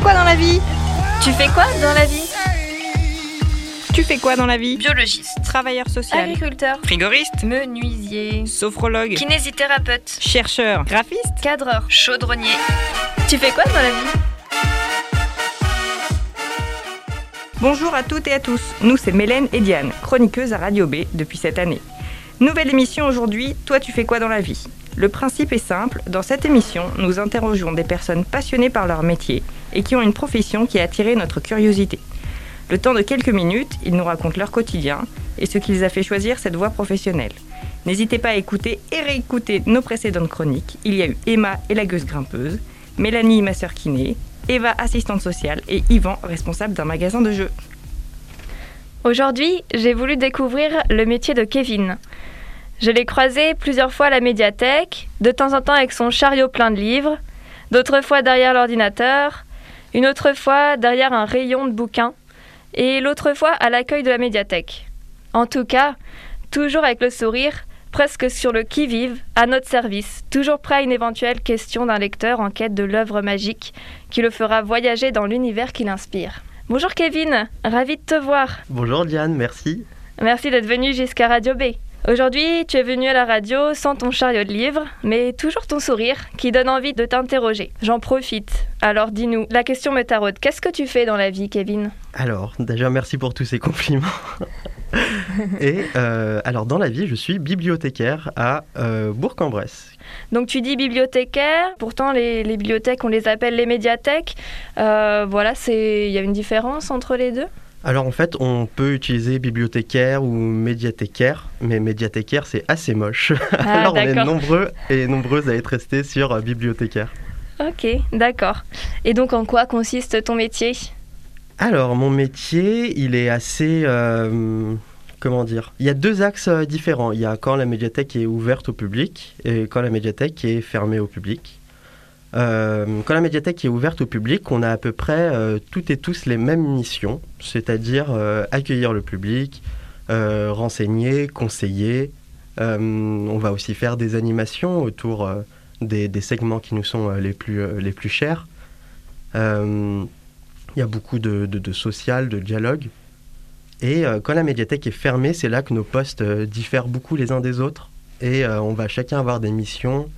quoi dans la vie? Tu fais quoi dans la vie? Tu fais quoi dans la vie? Biologiste, Travailleur social, agriculteur, frigoriste, menuisier, sophrologue, kinésithérapeute, chercheur, graphiste, cadreur, chaudronnier. Tu fais quoi dans la vie? Bonjour à toutes et à tous, nous c'est Mélène et Diane, chroniqueuses à Radio B depuis cette année. Nouvelle émission aujourd'hui, toi tu fais quoi dans la vie? Le principe est simple, dans cette émission, nous interrogeons des personnes passionnées par leur métier et qui ont une profession qui a attiré notre curiosité. Le temps de quelques minutes, ils nous racontent leur quotidien et ce qui les a fait choisir cette voie professionnelle. N'hésitez pas à écouter et réécouter nos précédentes chroniques. Il y a eu Emma, élagueuse grimpeuse, Mélanie, ma sœur kiné, Eva, assistante sociale et Yvan, responsable d'un magasin de jeux. Aujourd'hui, j'ai voulu découvrir le métier de Kevin. Je l'ai croisé plusieurs fois à la médiathèque, de temps en temps avec son chariot plein de livres, d'autres fois derrière l'ordinateur, une autre fois derrière un rayon de bouquins, et l'autre fois à l'accueil de la médiathèque. En tout cas, toujours avec le sourire, presque sur le qui-vive, à notre service, toujours prêt à une éventuelle question d'un lecteur en quête de l'œuvre magique qui le fera voyager dans l'univers qui l'inspire. Bonjour Kevin, ravi de te voir. Bonjour Diane, merci. Merci d'être venu jusqu'à Radio B. Aujourd'hui, tu es venu à la radio sans ton chariot de livres, mais toujours ton sourire qui donne envie de t'interroger. J'en profite. Alors dis-nous, la question me taraude. Qu'est-ce que tu fais dans la vie, Kevin? Alors, déjà merci pour tous ces compliments. Et alors dans la vie, je suis bibliothécaire à Bourg-en-Bresse. Donc tu dis bibliothécaire, pourtant les bibliothèques, on les appelle les médiathèques. Voilà, il y a une différence entre les deux? Alors en fait, on peut utiliser bibliothécaire ou médiathécaire, mais médiathécaire c'est assez moche. Alors on est nombreux et nombreuses à être restés sur bibliothécaire. Ok, d'accord. Et donc en quoi consiste ton métier? Alors mon métier, il est assez... comment dire? Il y a deux axes différents. Il y a quand la médiathèque est ouverte au public et quand la médiathèque est fermée au public. Quand la médiathèque est ouverte au public, on a à peu près toutes et tous les mêmes missions, c'est-à-dire accueillir le public, renseigner, conseiller. On va aussi faire des animations autour des segments qui nous sont les plus chers. Il y a beaucoup de social, de dialogue. Et quand la médiathèque est fermée, c'est là que nos postes diffèrent beaucoup les uns des autres. Et on va chacun avoir des missions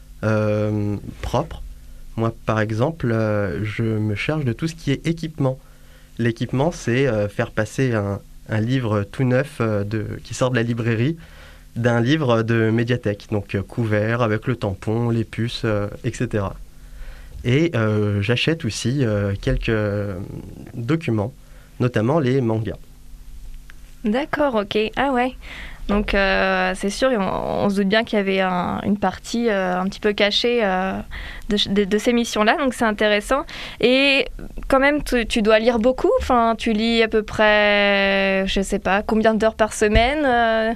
propres. Moi, par exemple, je me charge de tout ce qui est équipement. L'équipement, c'est faire passer un livre tout neuf qui sort de la librairie d'un livre de médiathèque. Donc couvert avec le tampon, les puces, etc. Et j'achète aussi quelques documents, notamment les mangas. D'accord, ok. Ah ouais. Donc c'est sûr, on se doute bien qu'il y avait une partie un petit peu cachée de ces missions-là, donc c'est intéressant. Et quand même, tu dois lire beaucoup, enfin, tu lis à peu près, je sais pas, combien d'heures par semaine?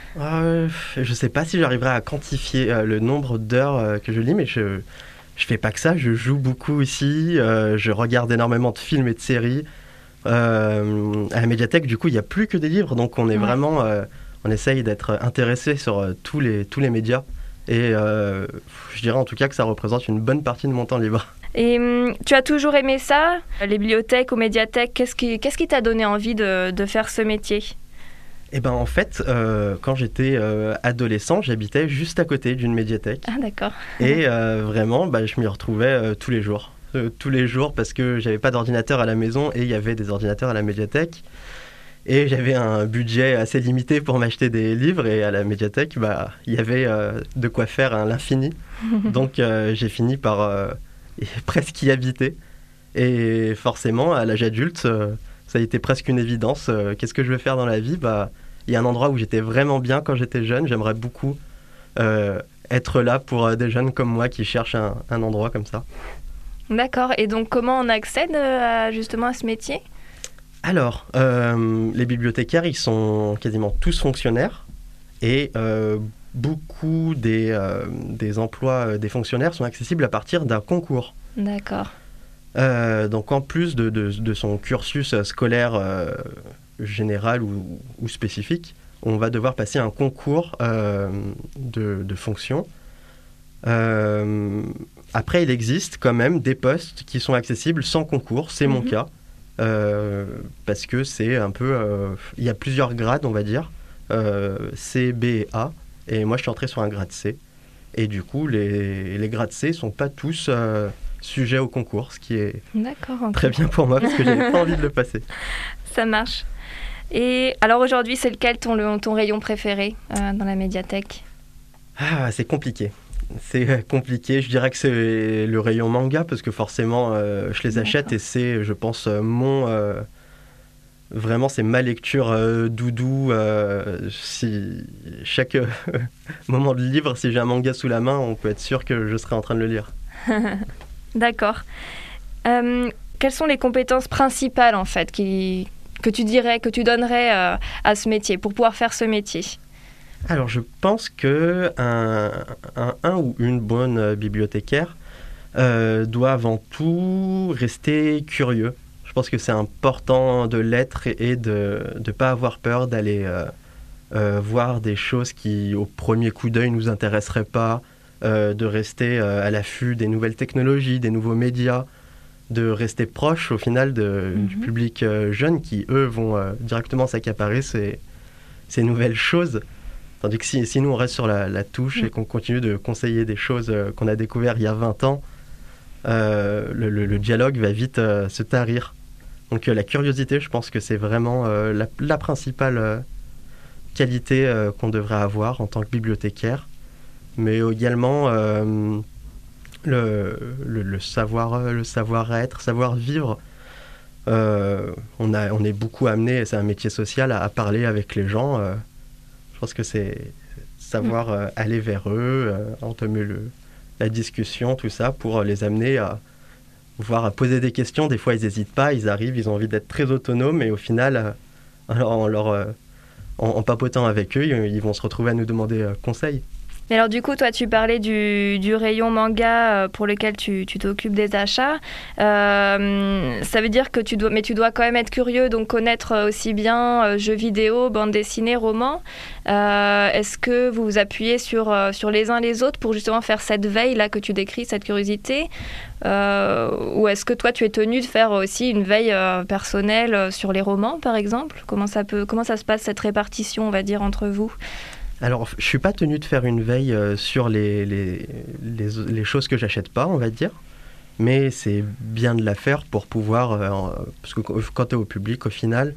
Je sais pas si j'arriverai à quantifier le nombre d'heures que je lis, mais je fais pas que ça, je joue beaucoup aussi, je regarde énormément de films et de séries. À la médiathèque, du coup, il n'y a plus que des livres, donc on est vraiment... on essaye d'être intéressé sur tous les médias. Et je dirais en tout cas que ça représente une bonne partie de mon temps libre. Et tu as toujours aimé ça? Les bibliothèques ou médiathèques, qu'est-ce qui t'a donné envie de faire ce métier? Eh ben en fait, quand j'étais adolescent, j'habitais juste à côté d'une médiathèque. Ah d'accord. Et vraiment, je m'y retrouvais tous les jours. Tous les jours parce que j'avais pas d'ordinateur à la maison et il y avait des ordinateurs à la médiathèque. Et j'avais un budget assez limité pour m'acheter des livres et à la médiathèque, il y avait de quoi faire à l'infini. Donc j'ai fini par presque y habiter. Et forcément, à l'âge adulte, ça a été presque une évidence. Qu'est-ce que je veux faire dans la vie? Il y a un endroit où j'étais vraiment bien quand j'étais jeune. J'aimerais beaucoup être là pour des jeunes comme moi qui cherchent un endroit comme ça. D'accord. Et donc, comment on accède justement à ce métier? Alors, les bibliothécaires, ils sont quasiment tous fonctionnaires et beaucoup des emplois des fonctionnaires sont accessibles à partir d'un concours. D'accord. Donc, en plus de son cursus scolaire général ou spécifique, on va devoir passer un concours de fonction Après, il existe quand même des postes qui sont accessibles sans concours, c'est mon cas, parce que c'est un peu... il y a plusieurs grades, on va dire, C, B et A, et moi je suis entré sur un grade C, et du coup les grades C ne sont pas tous sujets au concours, ce qui est très bien pour moi, parce que j'avais pas envie de le passer. Ça marche. Et alors aujourd'hui, c'est lequel ton rayon préféré dans la médiathèque ? C'est compliqué. C'est compliqué. Je dirais que c'est le rayon manga, parce que forcément, je les achète et c'est, je pense, vraiment, c'est ma lecture doudou. Si chaque moment de livre, si j'ai un manga sous la main, on peut être sûr que je serai en train de le lire. D'accord. Quelles sont les compétences principales, en fait, que tu donnerais à ce métier, pour pouvoir faire ce métier ? Alors, je pense que un ou une bonne bibliothécaire doit avant tout rester curieux. Je pense que c'est important de l'être et de ne pas avoir peur d'aller voir des choses qui, au premier coup d'œil, ne nous intéresseraient pas, de rester à l'affût des nouvelles technologies, des nouveaux médias, de rester proche au final du public jeune qui, eux, vont directement s'accaparer ces nouvelles choses. Tandis que si nous on reste sur la touche et qu'on continue de conseiller des choses qu'on a découvertes il y a 20 ans, le dialogue va vite se tarir. Donc la curiosité, je pense que c'est vraiment la principale qualité qu'on devrait avoir en tant que bibliothécaire. Mais également le savoir-être, savoir-vivre. On est beaucoup amené, c'est un métier social, à parler avec les gens. Je pense que c'est savoir aller vers eux, entamer la discussion, tout ça, pour les amener à poser des questions. Des fois, ils n'hésitent pas, ils arrivent, ils ont envie d'être très autonomes, et au final, en papotant avec eux, ils vont se retrouver à nous demander conseil. Et alors du coup, toi, tu parlais du rayon manga pour lequel tu t'occupes des achats. Ça veut dire que tu dois quand même être curieux, donc connaître aussi bien jeux vidéo, bande dessinée, romans. Est-ce que vous vous appuyez sur les uns les autres pour justement faire cette veille là que tu décris, cette curiosité, ou est-ce que toi, tu es tenu de faire aussi une veille personnelle sur les romans, par exemple ? Comment ça se passe cette répartition, on va dire, entre vous ? Alors, je ne suis pas tenu de faire une veille sur les choses que j'achète pas, on va dire. Mais c'est bien de la faire pour pouvoir... parce que quand tu es au public, au final,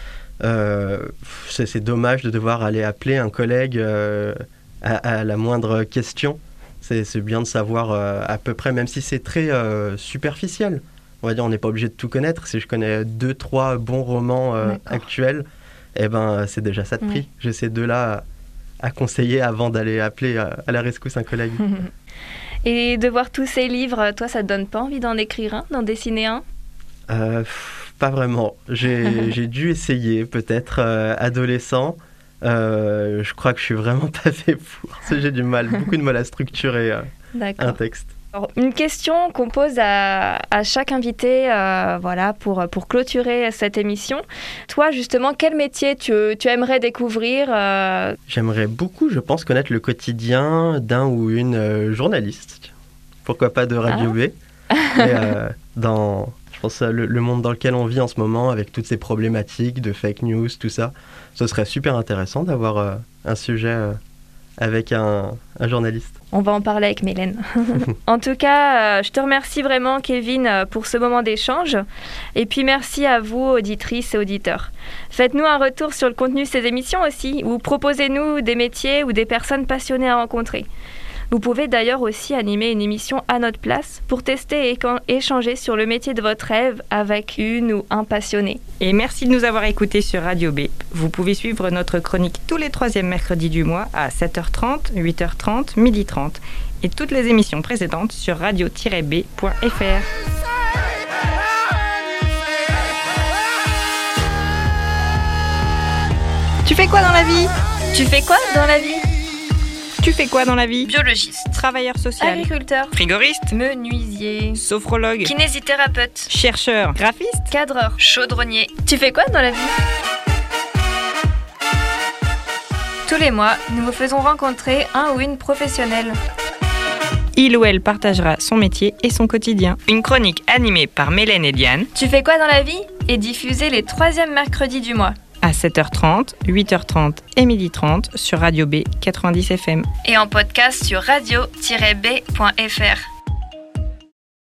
c'est dommage de devoir aller appeler un collègue à la moindre question. C'est bien de savoir à peu près, même si c'est très superficiel. On va dire, on n'est pas obligé de tout connaître. Si je connais 2-3 bons romans actuels, eh ben, c'est déjà ça de prix. J'ai ces deux-là à conseiller avant d'aller appeler à la rescousse un collègue. Et de voir tous ces livres, toi, ça te donne pas envie d'en écrire un, d'en dessiner un ? Pas vraiment. J'ai dû essayer, peut-être adolescent. Je crois que je suis vraiment pas fait pour. J'ai beaucoup de mal à structurer un texte. Alors, une question qu'on pose à chaque invité pour clôturer cette émission. Toi, justement, quel métier tu aimerais découvrir J'aimerais beaucoup, je pense, connaître le quotidien d'un ou une journaliste. Pourquoi pas de Radio B. Mais, je pense, le monde dans lequel on vit en ce moment, avec toutes ces problématiques de fake news, tout ça, ce serait super intéressant d'avoir un sujet... avec un journaliste. On va en parler avec Mélène. En tout cas, je te remercie vraiment, Kevin, pour ce moment d'échange. Et puis merci à vous, auditrices et auditeurs. Faites-nous un retour sur le contenu de ces émissions aussi, ou proposez-nous des métiers ou des personnes passionnées à rencontrer. Vous pouvez d'ailleurs aussi animer une émission à notre place pour tester et échanger sur le métier de votre rêve avec une ou un passionné. Et merci de nous avoir écoutés sur Radio B. Vous pouvez suivre notre chronique tous les 3e mercredis du mois à 7h30, 8h30, 12h30 et toutes les émissions précédentes sur radio-b.fr. Tu fais quoi dans la vie ? Tu fais quoi dans la vie ? Tu fais quoi dans la vie ? Biologiste, travailleur social, agriculteur, frigoriste, menuisier, sophrologue, kinésithérapeute, chercheur, graphiste, cadreur, chaudronnier. Tu fais quoi dans la vie ? Tous les mois, nous vous faisons rencontrer un ou une professionnelle. Il ou elle partagera son métier et son quotidien. Une chronique animée par Mélène et Diane. Tu fais quoi dans la vie est diffusée les 3e mercredis du mois. À 7h30, 8h30 et 12h30 sur Radio B 90 FM. Et en podcast sur radio-b.fr.